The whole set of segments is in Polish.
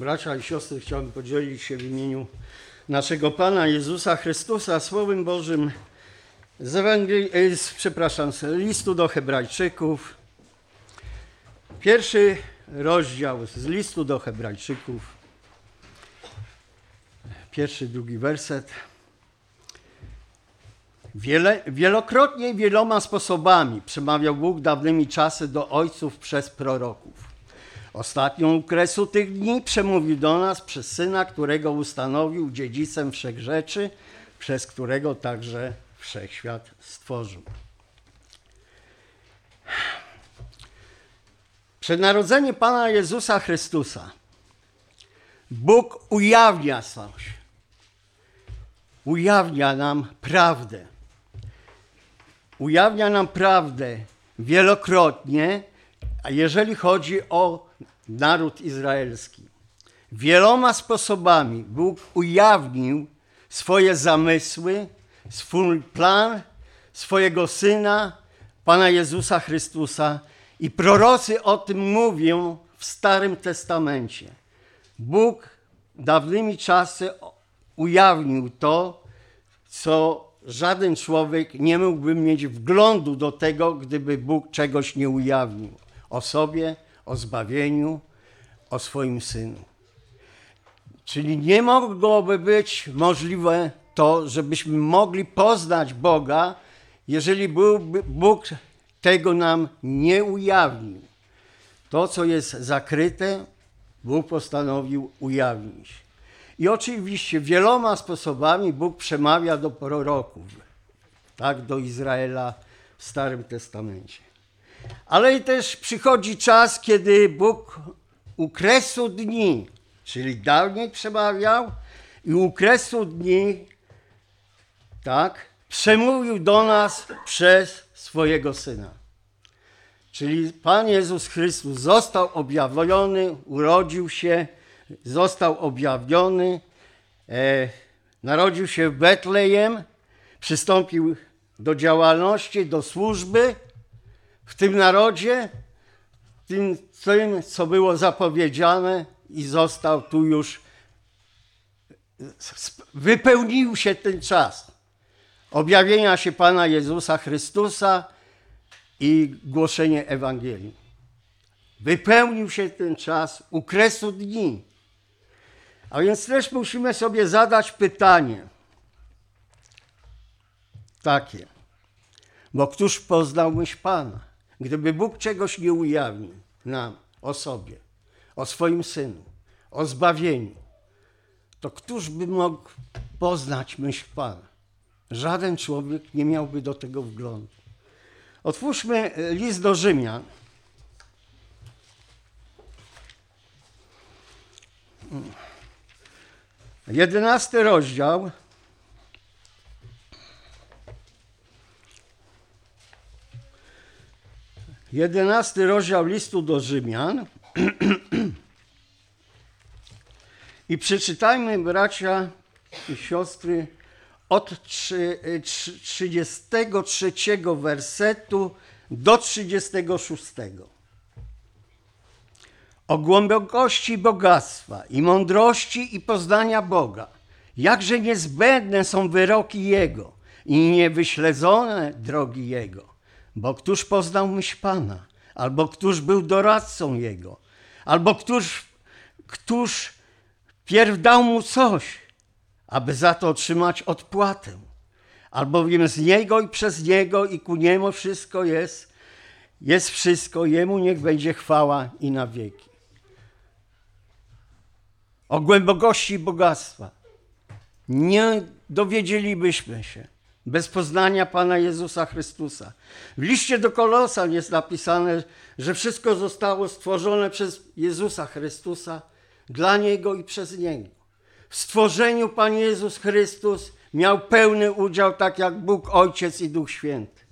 Bracia i siostry, chciałbym podzielić się w imieniu naszego Pana Jezusa Chrystusa Słowem Bożym z listu do Hebrajczyków. Pierwszy rozdział z listu do Hebrajczyków, pierwszy, drugi werset. Wielokrotnie i wieloma sposobami przemawiał Bóg dawnymi czasy do ojców przez proroków. Ostatnią kresu tych dni przemówił do nas przez Syna, którego ustanowił dziedzicem wszech rzeczy, przez którego także wszechświat stworzył. Przed narodzeniem Pana Jezusa Chrystusa Bóg ujawnia coś. Ujawnia nam prawdę. Ujawnia nam prawdę wielokrotnie, a jeżeli chodzi o naród izraelski. Wieloma sposobami Bóg ujawnił swoje zamysły, swój plan, swojego Syna, Pana Jezusa Chrystusa, i prorocy o tym mówią w Starym Testamencie. Bóg dawnymi czasy ujawnił to, co żaden człowiek nie mógłby mieć wglądu do tego, gdyby Bóg czegoś nie ujawnił. O sobie, o zbawieniu, o swoim Synu. Czyli nie mogłoby być możliwe to, żebyśmy mogli poznać Boga, jeżeli Bóg tego nam nie ujawnił. To, co jest zakryte, Bóg postanowił ujawnić. I oczywiście wieloma sposobami Bóg przemawia do proroków, tak, do Izraela w Starym Testamencie. Ale też przychodzi czas, kiedy Bóg u kresu dni, czyli dawniej przemawiał, i u kresu dni, tak, przemówił do nas przez swojego Syna. Czyli Pan Jezus Chrystus został objawiony, urodził się, został objawiony, narodził się w Betlejem, przystąpił do działalności, do służby w tym narodzie, tym, co było zapowiedziane, i został tu już, wypełnił się ten czas objawienia się Pana Jezusa Chrystusa i głoszenie Ewangelii. Wypełnił się ten czas u kresu dni. A więc też musimy sobie zadać pytanie takie, bo któż poznał myśl Pana? Gdyby Bóg czegoś nie ujawnił nam o sobie, o swoim Synu, o zbawieniu, to któż by mógł poznać myśl Pana? Żaden człowiek nie miałby do tego wglądu. Otwórzmy list do Rzymian. Jedenasty rozdział. Jedenasty rozdział listu do Rzymian. I przeczytajmy, bracia i siostry, od 33 wersetu do 36. O głębokości bogactwa i mądrości i poznania Boga, jakże niezbędne są wyroki Jego i niewyśledzone drogi Jego. Bo któż poznał myśl Pana, albo któż był doradcą Jego, albo któż pierw dał Mu coś, aby za to otrzymać odpłatę. Albowiem z Niego i przez Niego i ku Niemu wszystko jest wszystko, Jemu niech będzie chwała i na wieki. O głębokości bogactwa nie dowiedzielibyśmy się bez poznania Pana Jezusa Chrystusa. W liście do Kolosan jest napisane, że wszystko zostało stworzone przez Jezusa Chrystusa, dla Niego i przez Niego. W stworzeniu Pan Jezus Chrystus miał pełny udział, tak jak Bóg Ojciec i Duch Święty.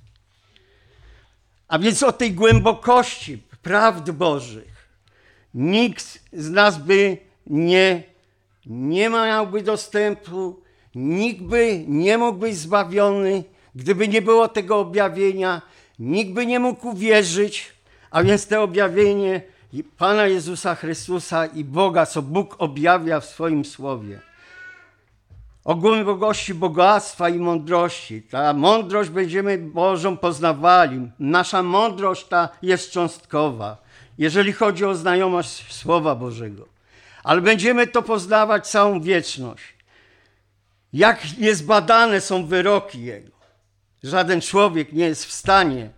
A więc o tej głębokości prawd Bożych nikt z nas by nie miałby dostępu, nikt by nie mógł być zbawiony, gdyby nie było tego objawienia, nikt by nie mógł uwierzyć, a więc to objawienie Pana Jezusa Chrystusa i Boga, co Bóg objawia w swoim Słowie. O głębokości bogactwa i mądrości. Ta mądrość będziemy Bożą poznawali. Nasza mądrość ta jest cząstkowa, jeżeli chodzi o znajomość Słowa Bożego. Ale będziemy to poznawać całą wieczność. Jak niezbadane są wyroki Jego. Żaden człowiek nie jest w stanie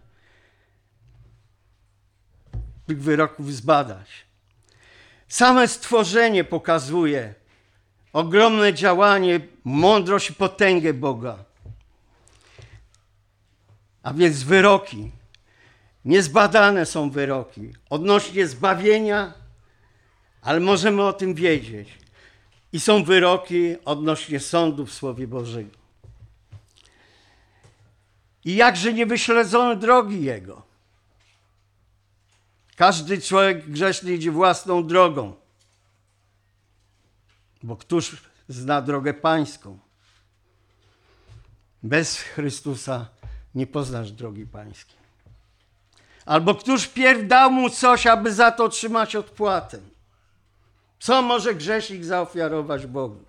tych wyroków zbadać. Same stworzenie pokazuje ogromne działanie, mądrość i potęgę Boga. A więc wyroki. Niezbadane są wyroki odnośnie zbawienia, ale możemy o tym wiedzieć. I są wyroki odnośnie sądu w Słowie Bożego. I jakże nie wyśledzono drogi Jego. Każdy człowiek grzeszny idzie własną drogą. Bo któż zna drogę pańską? Bez Chrystusa nie poznasz drogi pańskiej. Albo któż pierw dał mu coś, aby za to otrzymać odpłatę? Co może grzesznik zaofiarować Bogu?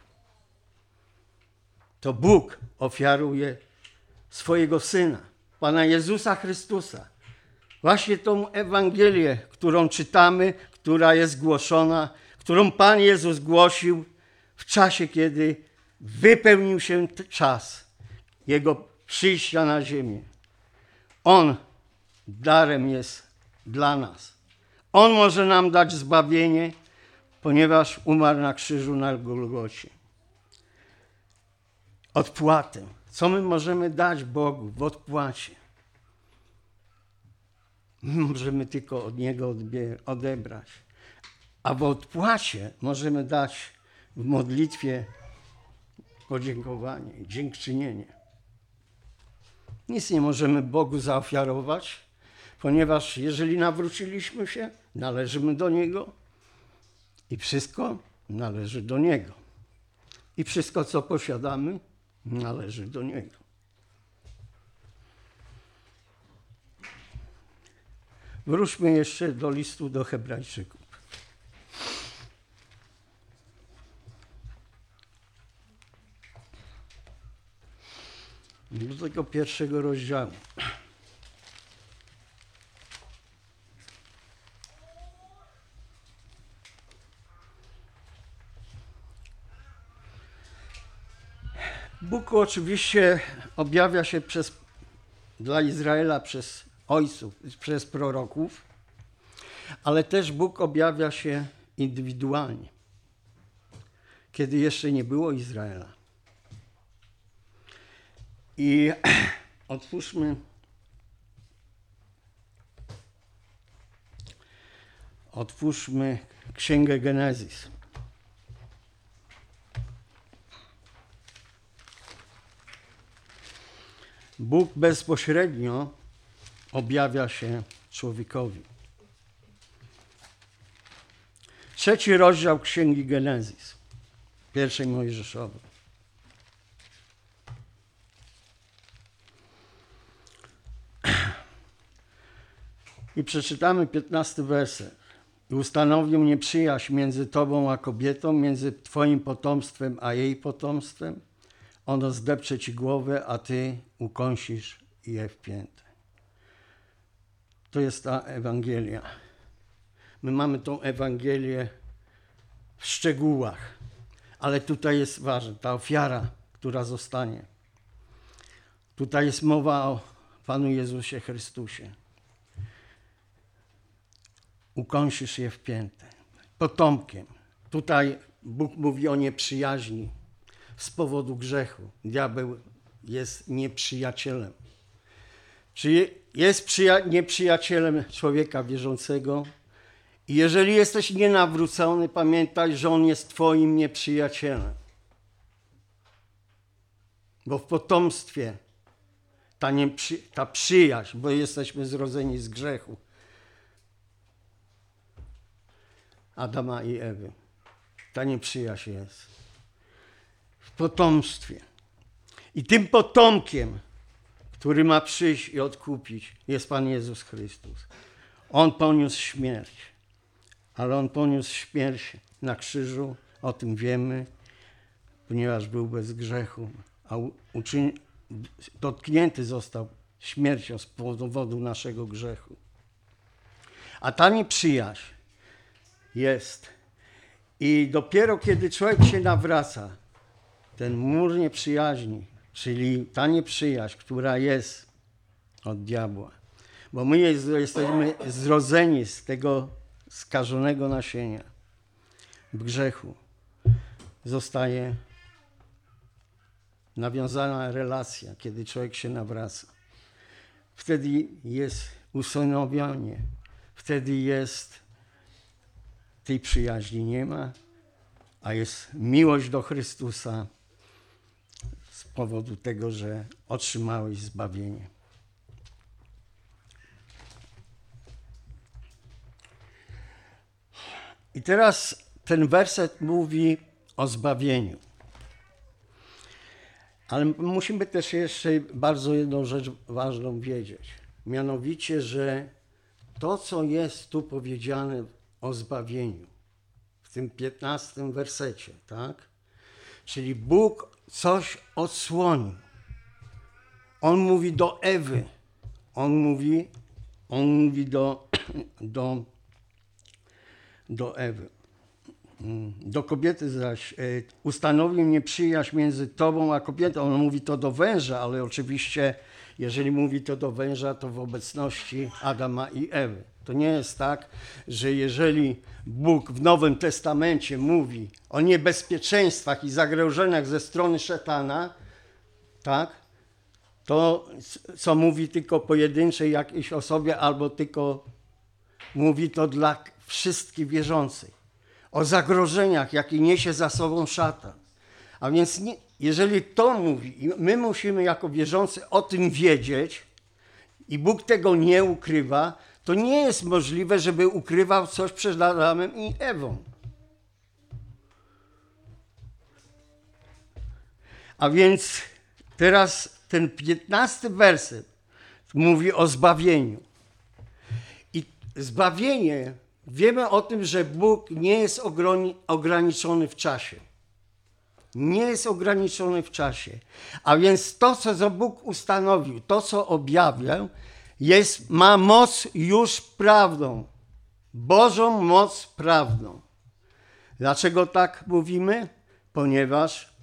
To Bóg ofiaruje swojego Syna, Pana Jezusa Chrystusa. Właśnie tą Ewangelię, którą czytamy, która jest głoszona, którą Pan Jezus głosił w czasie, kiedy wypełnił się czas Jego przyjścia na ziemię. On darem jest dla nas. On może nam dać zbawienie, ponieważ umarł na krzyżu na Golgocie. Odpłatę. Co my możemy dać Bogu w odpłacie? My możemy tylko od Niego odebrać. A w odpłacie możemy dać w modlitwie podziękowanie, dziękczynienie. Nic nie możemy Bogu zaofiarować, ponieważ jeżeli nawróciliśmy się, należymy do Niego i wszystko należy do Niego. I wszystko, co posiadamy, należy do Niego. Wróćmy jeszcze do listu do Hebrajczyków. Do tego pierwszego rozdziału. Bóg oczywiście objawia się dla Izraela przez ojców, przez proroków, ale też Bóg objawia się indywidualnie, kiedy jeszcze nie było Izraela. I otwórzmy Księgę Genezis. Bóg bezpośrednio objawia się człowiekowi. 3 rozdział Księgi Genezis, 1 Mojżeszowej. I przeczytamy 15 werset. I ustanowił nieprzyjaźń między tobą a kobietą, między twoim potomstwem a jej potomstwem. Ono zdepcze ci głowę, a ty ukąsisz je w piętę. To jest ta Ewangelia. My mamy tą Ewangelię w szczegółach, ale tutaj jest ważna ta ofiara, która zostanie. Tutaj jest mowa o Panu Jezusie Chrystusie. Ukąsisz je w piętę. Potomkiem. Tutaj Bóg mówi o nieprzyjaźni z powodu grzechu. Diabeł jest nieprzyjacielem. Czy jest nieprzyjacielem człowieka wierzącego? I jeżeli jesteś nienawrócony, pamiętaj, że on jest twoim nieprzyjacielem. Bo w potomstwie ta przyjaźń, bo jesteśmy zrodzeni z grzechu Adama i Ewy, ta nieprzyjaźń jest w potomstwie. I tym potomkiem, który ma przyjść i odkupić, jest Pan Jezus Chrystus. On poniósł śmierć. ale on poniósł śmierć na krzyżu, o tym wiemy, ponieważ był bez grzechu, a dotknięty został śmiercią z powodu naszego grzechu. A ta nieprzyjaźń jest. I dopiero kiedy człowiek się nawraca, ten mur nieprzyjaźni, czyli ta nieprzyjaźń, która jest od diabła, bo my jesteśmy zrodzeni z tego skażonego nasienia w grzechu, zostaje nawiązana relacja, kiedy człowiek się nawraca. Wtedy jest usynowienie, wtedy jest tej przyjaźni nie ma, a jest miłość do Chrystusa z powodu tego, że otrzymałeś zbawienie. I teraz ten werset mówi o zbawieniu. Ale musimy też jeszcze bardzo jedną rzecz ważną wiedzieć. Mianowicie, że to, co jest tu powiedziane o zbawieniu, w tym 15 wersecie, tak? Czyli Bóg coś odsłonił. On mówi do Ewy, on mówi do Ewy. Do kobiety zaś ustanowił nieprzyjaźń między tobą a kobietą. On mówi to do węża, ale oczywiście jeżeli mówi to do węża, to w obecności Adama i Ewy. To nie jest tak, że jeżeli Bóg w Nowym Testamencie mówi o niebezpieczeństwach i zagrożeniach ze strony szatana, tak, to co mówi tylko pojedynczej jakiejś osobie albo tylko mówi to dla wszystkich wierzących. O zagrożeniach, jakie niesie za sobą szatan. A więc jeżeli to mówi, my musimy jako wierzący o tym wiedzieć i Bóg tego nie ukrywa, to nie jest możliwe, żeby ukrywał coś przed Adamem i Ewą. A więc teraz ten 15 werset mówi o zbawieniu. I zbawienie, wiemy o tym, że Bóg nie jest ograniczony w czasie. Nie jest ograniczony w czasie. A więc to, co Bóg ustanowił, to, co objawiał, ma moc już prawdą. Bożą moc prawdą. Dlaczego tak mówimy? Ponieważ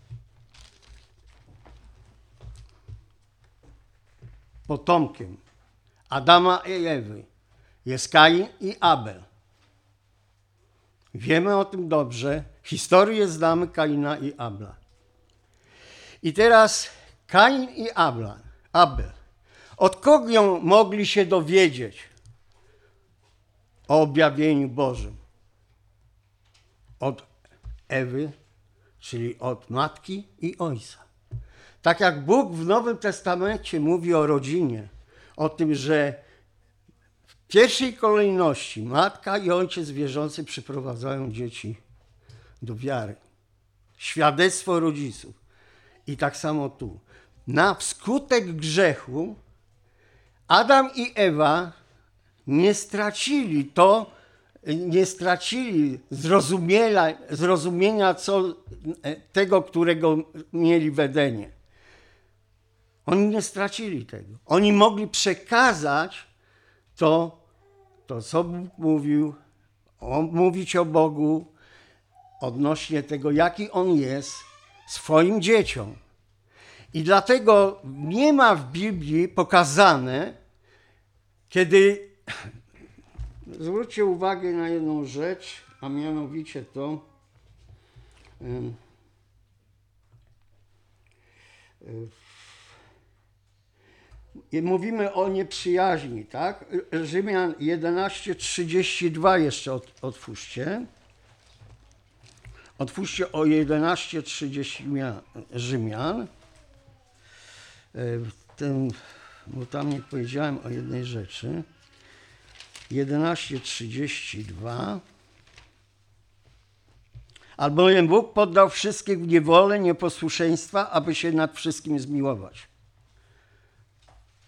potomkiem Adama i Ewy jest Kain i Abel. Wiemy o tym dobrze. Historię znamy Kaina i Abla. I teraz Kain i Abel. Od kogo mogli się dowiedzieć o objawieniu Bożym? Od Ewy, czyli od matki i ojca. Tak jak Bóg w Nowym Testamencie mówi o rodzinie, o tym, że w pierwszej kolejności matka i ojciec wierzący przyprowadzają dzieci do wiary. Świadectwo rodziców. I tak samo tu. Na wskutek grzechu Adam i Ewa nie stracili zrozumienia tego, którego mieli w Edenie. Oni nie stracili tego. Oni mogli przekazać to co Bóg mówił, mówić o Bogu odnośnie tego, jaki On jest swoim dzieciom. I dlatego nie ma w Biblii pokazane, kiedy... Zwróćcie uwagę na jedną rzecz, a mianowicie to... Mówimy o nieprzyjaźni, tak? Rzymian 11:32 jeszcze otwórzcie. Otwórzcie o 11:30 Rzymian. Bo tam nie powiedziałem o jednej rzeczy. 11:32. Albowiem Bóg poddał wszystkich w niewolę nieposłuszeństwa, aby się nad wszystkim zmiłować.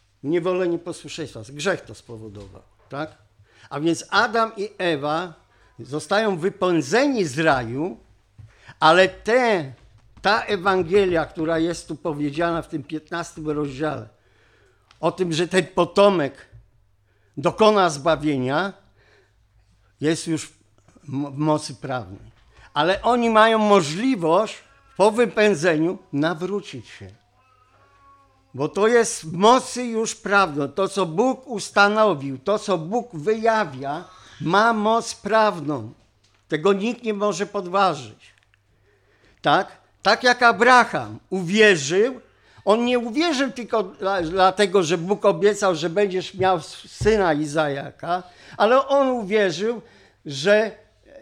Niewolę nieposłuszeństwa. Grzech to spowodował, tak? A więc Adam i Ewa zostają wypędzeni z raju, ale ta Ewangelia, która jest tu powiedziana w tym 15 rozdziale, o tym, że ten potomek dokona zbawienia, jest już w mocy prawnej. Ale oni mają możliwość po wypędzeniu nawrócić się. Bo to jest w mocy już prawną. To, co Bóg ustanowił, to, co Bóg wyjawia, ma moc prawną. Tego nikt nie może podważyć. Tak? Tak jak Abraham uwierzył, on nie uwierzył tylko dlatego, że Bóg obiecał, że będziesz miał syna Izajaka, ale on uwierzył, że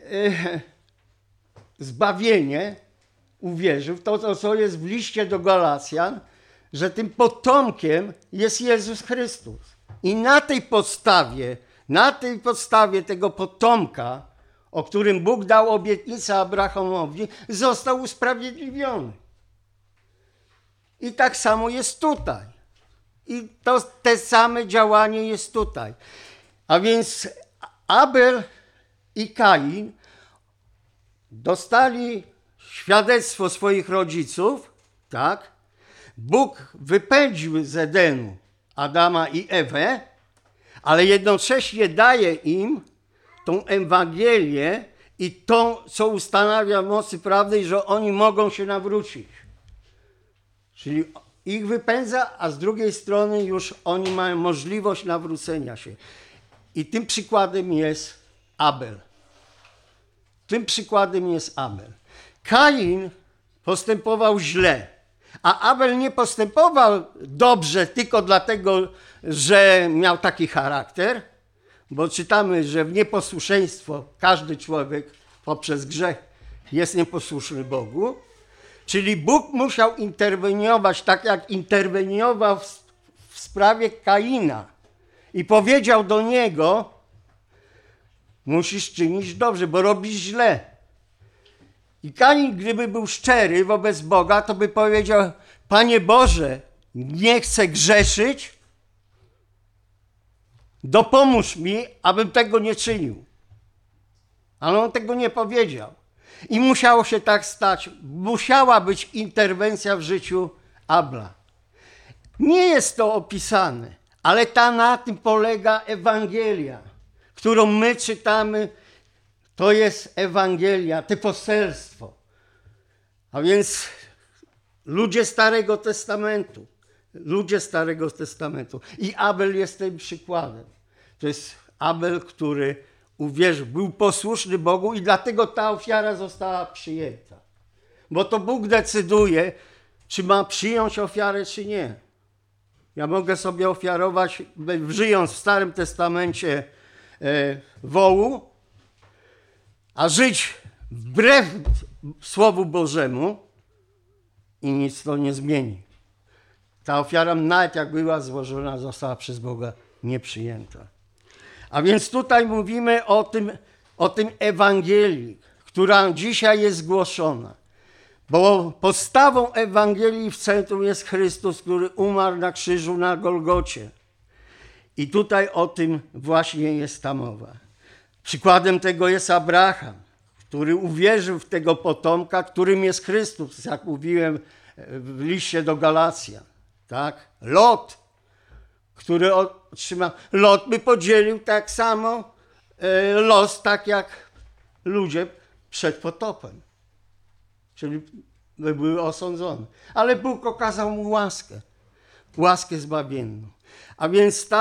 zbawienie, uwierzył w to, co jest w liście do Galacjan, że tym potomkiem jest Jezus Chrystus. I na tej podstawie tego potomka, o którym Bóg dał obietnicę Abrahamowi, został usprawiedliwiony. I tak samo jest tutaj. I te same działanie jest tutaj. A więc Abel i Kain dostali świadectwo swoich rodziców, tak? Bóg wypędził z Edenu Adama i Ewę, ale jednocześnie daje im tą Ewangelię i to, co ustanawia w mocy prawnej, że oni mogą się nawrócić. Czyli ich wypędza, a z drugiej strony już oni mają możliwość nawrócenia się. I tym przykładem jest Abel. Kain postępował źle, a Abel nie postępował dobrze tylko dlatego, że miał taki charakter, bo czytamy, że w nieposłuszeństwo każdy człowiek poprzez grzech jest nieposłuszny Bogu. Czyli Bóg musiał interweniować tak, jak interweniował w sprawie Kaina i powiedział do niego: musisz czynić dobrze, bo robisz źle. I Kain, gdyby był szczery wobec Boga, to by powiedział: Panie Boże, nie chcę grzeszyć, dopomóż mi, abym tego nie czynił. Ale on tego nie powiedział. I musiało się tak stać. Musiała być interwencja w życiu Abla. Nie jest to opisane, ale na tym polega Ewangelia, którą my czytamy. To jest Ewangelia, to poselstwo. A więc ludzie Starego Testamentu. I Abel jest tym przykładem. To jest Abel, który uwierzył, był posłuszny Bogu i dlatego ta ofiara została przyjęta. Bo to Bóg decyduje, czy ma przyjąć ofiarę, czy nie. Ja mogę sobie ofiarować, żyjąc w Starym Testamencie, wołu, a żyć wbrew Słowu Bożemu i nic to nie zmieni. Ta ofiara, nawet jak była złożona, została przez Boga nieprzyjęta. A więc tutaj mówimy o tym Ewangelii, która dzisiaj jest głoszona. Bo podstawą Ewangelii w centrum jest Chrystus, który umarł na krzyżu na Golgocie. I tutaj o tym właśnie jest ta mowa. Przykładem tego jest Abraham, który uwierzył w tego potomka, którym jest Chrystus, jak mówiłem w liście do Galacjan. Tak? Lot, który otrzymał. Lot by podzielił tak samo los, tak jak ludzie przed potopem. Czyli by były osądzone. Ale Bóg okazał mu łaskę zbawienną. A więc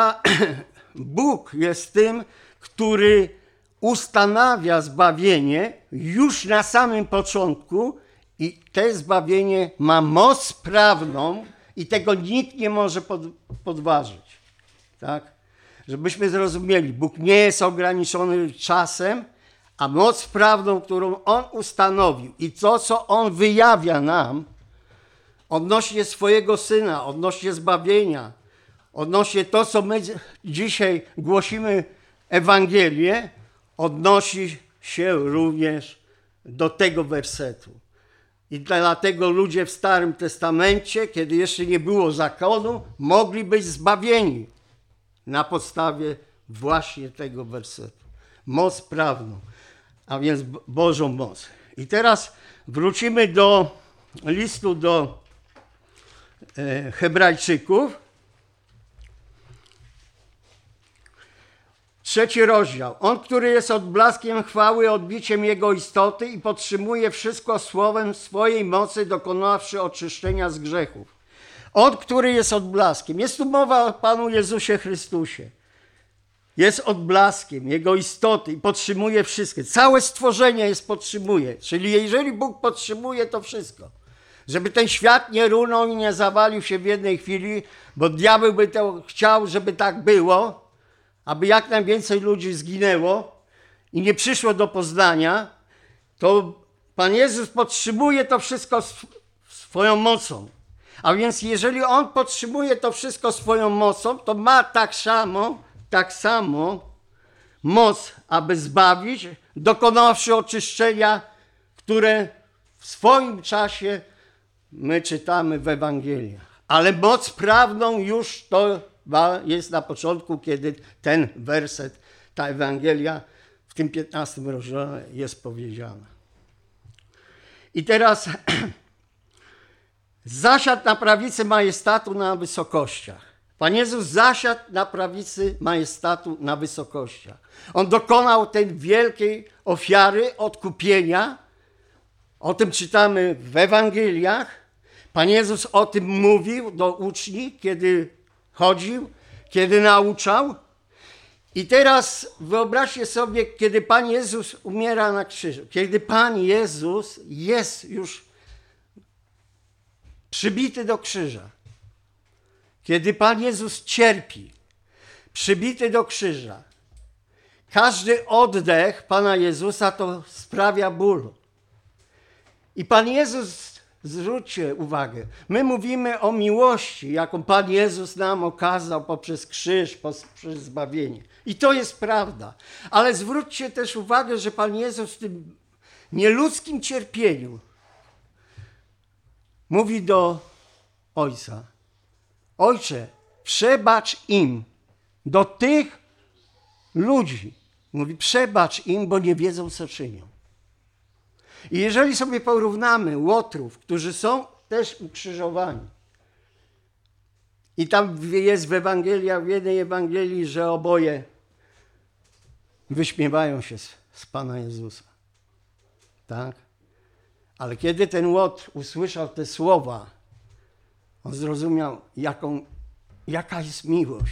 Bóg jest tym, który ustanawia zbawienie już na samym początku i to zbawienie ma moc prawną i tego nikt nie może podważyć. Tak? Żebyśmy zrozumieli, Bóg nie jest ograniczony czasem, a moc prawną, którą On ustanowił i to, co On wyjawia nam odnośnie swojego Syna, odnośnie zbawienia, odnośnie to, co my dzisiaj głosimy Ewangelię, odnosi się również do tego wersetu. I dlatego ludzie w Starym Testamencie, kiedy jeszcze nie było zakonu, mogli być zbawieni na podstawie właśnie tego wersetu. Moc prawną. a więc Bożą moc. I teraz wrócimy do listu do Hebrajczyków. 3 rozdział. On, który jest odblaskiem chwały, odbiciem Jego istoty i podtrzymuje wszystko słowem swojej mocy, dokonawszy oczyszczenia z grzechów. On, który jest odblaskiem. Jest tu mowa o Panu Jezusie Chrystusie. Jest odblaskiem Jego istoty i podtrzymuje wszystko. Całe stworzenie jest podtrzymuje. Czyli jeżeli Bóg podtrzymuje to wszystko, żeby ten świat nie runął i nie zawalił się w jednej chwili, bo diabeł by to chciał, żeby tak było, aby jak najwięcej ludzi zginęło i nie przyszło do poznania, to Pan Jezus podtrzymuje to wszystko swoją mocą. A więc jeżeli On podtrzymuje to wszystko swoją mocą, to ma tak samo moc, aby zbawić, dokonawszy oczyszczenia, które w swoim czasie my czytamy w Ewangeliach. Ale moc prawną już to jest na początku, kiedy ten werset, ta Ewangelia w tym 15 rozdziale jest powiedziana. I teraz zasiadł na prawicy majestatu na wysokościach. Pan Jezus zasiadł na prawicy majestatu na wysokościach. On dokonał tej wielkiej ofiary odkupienia. O tym czytamy w Ewangeliach. Pan Jezus o tym mówił do uczniów, kiedy chodził, kiedy nauczał. I teraz wyobraźcie sobie, kiedy Pan Jezus umiera na krzyżu, kiedy Pan Jezus jest już przybity do krzyża, kiedy Pan Jezus cierpi, przybity do krzyża. Każdy oddech Pana Jezusa to sprawia ból. I Pan Jezus, zwróćcie uwagę, my mówimy o miłości, jaką Pan Jezus nam okazał poprzez krzyż, poprzez zbawienie. I to jest prawda. Ale zwróćcie też uwagę, że Pan Jezus w tym nieludzkim cierpieniu mówi do Ojca: Ojcze, przebacz im, do tych ludzi. Mówi, przebacz im, bo nie wiedzą, co czynią. I jeżeli sobie porównamy łotrów, którzy są też ukrzyżowani, i tam jest w Ewangeliach, w jednej Ewangelii, że oboje wyśmiewają się z Pana Jezusa. Tak? Ale kiedy ten łotr usłyszał te słowa, on zrozumiał, jaka jest miłość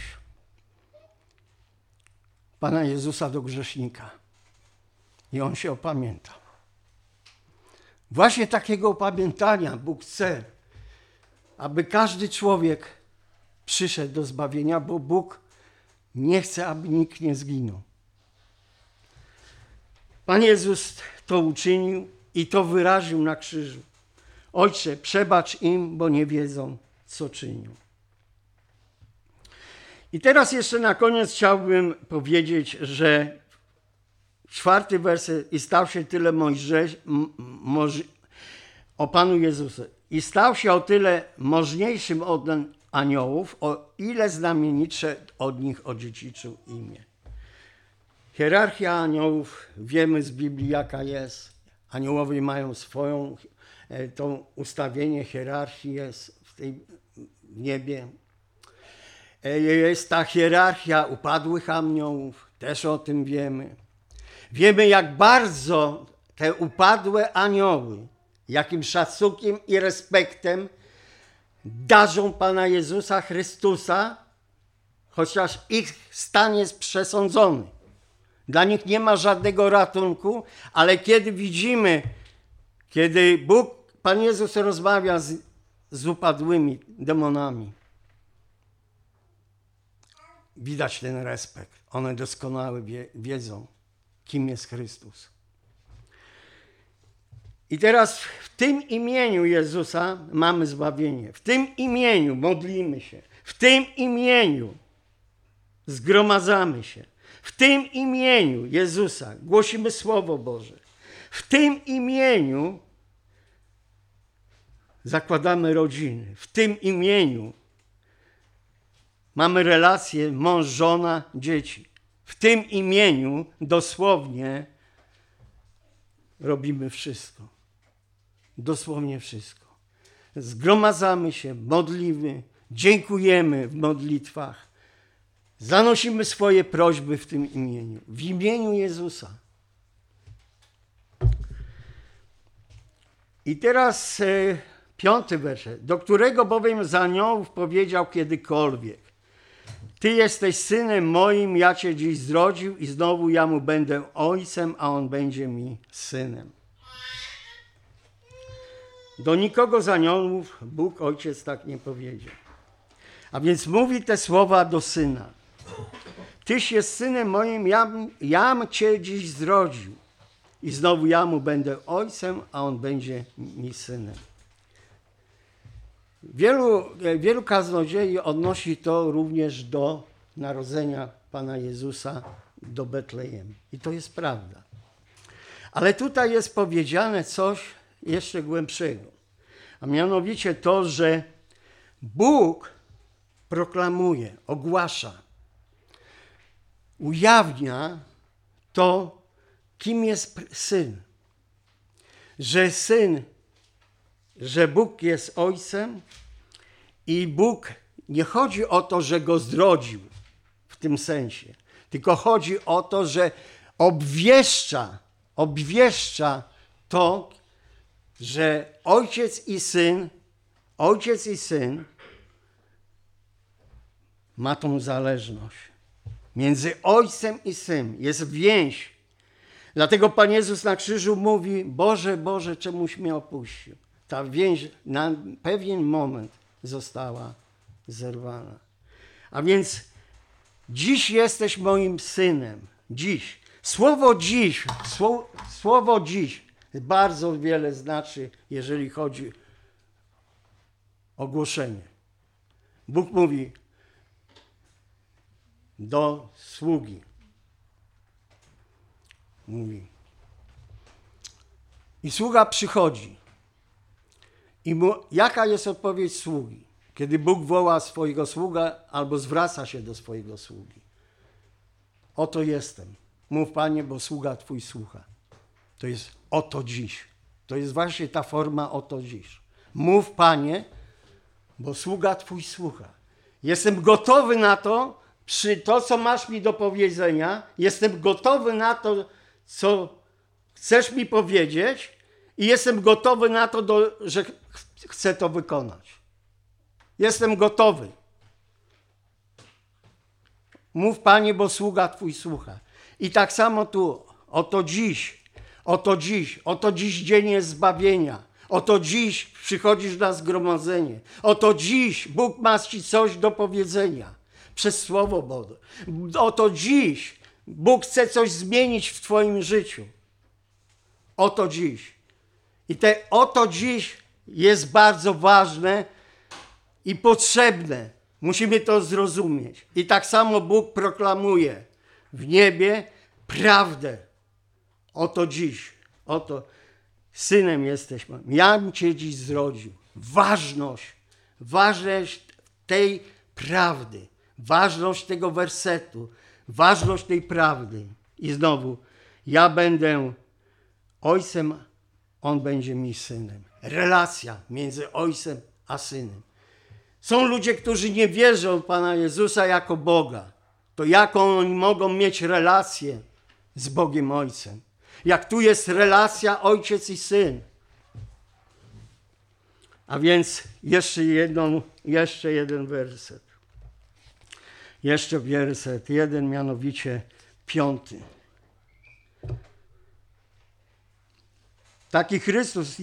Pana Jezusa do grzesznika. I on się opamiętał. Właśnie takiego opamiętania Bóg chce, aby każdy człowiek przyszedł do zbawienia, bo Bóg nie chce, aby nikt nie zginął. Pan Jezus to uczynił i to wyraził na krzyżu. Ojcze, przebacz im, bo nie wiedzą, co czynią. I teraz jeszcze na koniec chciałbym powiedzieć, że 4 werset: i stał się tyle o Panu Jezusie. I stał się o tyle możniejszym od aniołów, o ile znamienitsze od nich odziedziczył imię. Hierarchia aniołów, wiemy z Biblii, jaka jest. Aniołowie mają swoją, to ustawienie hierarchii jest w tej niebie. Jest ta hierarchia upadłych aniołów, też o tym wiemy. Wiemy, jak bardzo te upadłe anioły, jakim szacunkiem i respektem darzą Pana Jezusa Chrystusa, chociaż ich stan jest przesądzony. Dla nich nie ma żadnego ratunku, ale kiedy widzimy, kiedy Pan Jezus rozmawia z upadłymi demonami, widać ten respekt. One doskonale wiedzą, kim jest Chrystus. I teraz w tym imieniu Jezusa mamy zbawienie. W tym imieniu modlimy się. W tym imieniu zgromadzamy się. W tym imieniu Jezusa głosimy Słowo Boże. W tym imieniu zakładamy rodziny. W tym imieniu mamy relacje mąż, żona, dzieci. W tym imieniu dosłownie robimy wszystko. Dosłownie wszystko. Zgromadzamy się, modlimy, dziękujemy w modlitwach. Zanosimy swoje prośby w tym imieniu. W imieniu Jezusa. I teraz 5 werset. Do którego bowiem z aniołów powiedział kiedykolwiek: Ty jesteś synem moim, ja cię dziś zrodził i znowu ja mu będę ojcem, a on będzie mi synem. Do nikogo z aniołów Bóg Ojciec tak nie powiedział. A więc mówi te słowa do syna. Tyś jest synem moim, jam cię dziś zrodził. I znowu ja mu będę ojcem, a on będzie mi synem. Wielu kaznodziei odnosi to również do narodzenia Pana Jezusa do Betlejem. I to jest prawda. Ale tutaj jest powiedziane coś jeszcze głębszego. A mianowicie to, że Bóg proklamuje, ogłasza, ujawnia to, kim jest Syn. Że Bóg jest Ojcem i Bóg, nie chodzi o to, że Go zrodził w tym sensie, tylko chodzi o to, że obwieszcza to, że Ojciec i Syn ma tą zależność. Między Ojcem i Synem jest więź. Dlatego Pan Jezus na krzyżu mówi: Boże, Boże, czemuś mnie opuścił. Ta więź na pewien moment została zerwana. A więc dziś jesteś moim synem. Dziś. Słowo dziś bardzo wiele znaczy, jeżeli chodzi o ogłoszenie. Bóg mówi do sługi. Mówi. I sługa przychodzi. Jaka jest odpowiedź sługi? Kiedy Bóg woła swojego sługa albo zwraca się do swojego sługi. Oto jestem. Mów, Panie, bo sługa Twój słucha. To jest oto dziś. To jest właśnie ta forma oto dziś. Mów, Panie, bo sługa Twój słucha. Jestem gotowy na to, co masz mi do powiedzenia. Jestem gotowy na to, co chcesz mi powiedzieć i jestem gotowy na to, że chcę to wykonać. Jestem gotowy. Mów, Panie, bo sługa Twój słucha. I tak samo tu, oto dziś dzień jest zbawienia. Oto dziś przychodzisz na zgromadzenie. Oto dziś Bóg ma Ci coś do powiedzenia przez Słowo Boże. Oto dziś Bóg chce coś zmienić w Twoim życiu. Oto dziś. I oto dziś jest bardzo ważne i potrzebne. Musimy to zrozumieć. I tak samo Bóg proklamuje w niebie prawdę. Oto dziś. Oto synem jesteś. Jam Cię dziś zrodził. Ważność tej prawdy. Ważność tego wersetu. Ważność tej prawdy. I znowu, ja będę ojcem, on będzie mi synem. Relacja między ojcem a synem. Są ludzie, którzy nie wierzą w Pana Jezusa jako Boga. To jaką oni mogą mieć relację z Bogiem Ojcem? Jak tu jest relacja ojciec i syn. A więc jeszcze jeden werset. Jeszcze werset, mianowicie 5. Taki Chrystus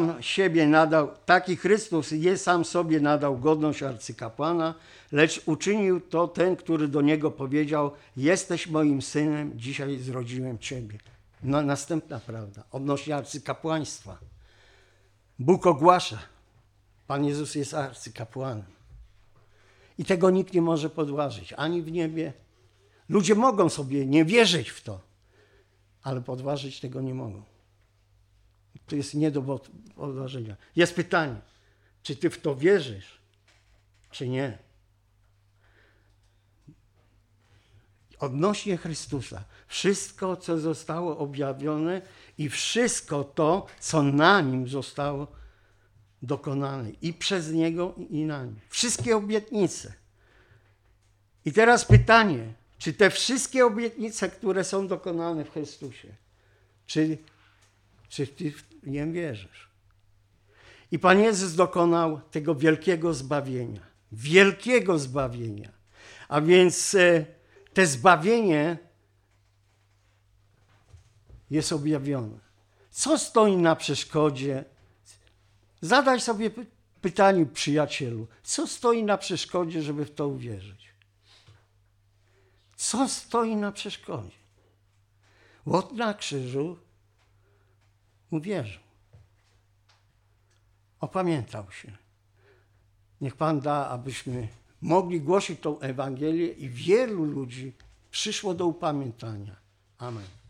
je sam sobie nadał godność arcykapłana, lecz uczynił to ten, który do niego powiedział: jesteś moim synem, dzisiaj zrodziłem Ciebie. No, następna prawda, odnośnie arcykapłaństwa. Bóg ogłasza, Pan Jezus jest arcykapłanem. I tego nikt nie może podważyć, ani w niebie. Ludzie mogą sobie nie wierzyć w to, ale podważyć tego nie mogą. To jest nie do podważenia. Jest pytanie, czy ty w to wierzysz, czy nie? odnośnie Chrystusa. Wszystko, co zostało objawione i wszystko to, co na Nim zostało dokonane. I przez Niego, i na Nim. Wszystkie obietnice. I teraz pytanie, czy te wszystkie obietnice, które są dokonane w Chrystusie, czy ty w nie wierzysz? I Pan Jezus dokonał tego wielkiego zbawienia. Wielkiego zbawienia. A więc te zbawienie jest objawione. Co stoi na przeszkodzie? Zadaj sobie pytanie, przyjacielu, co stoi na przeszkodzie, żeby w to uwierzyć? Co stoi na przeszkodzie? Łot na krzyżu uwierzył. Opamiętał się. Niech Pan da, abyśmy mogli głosić tą Ewangelię i wielu ludzi przyszło do upamiętania. Amen.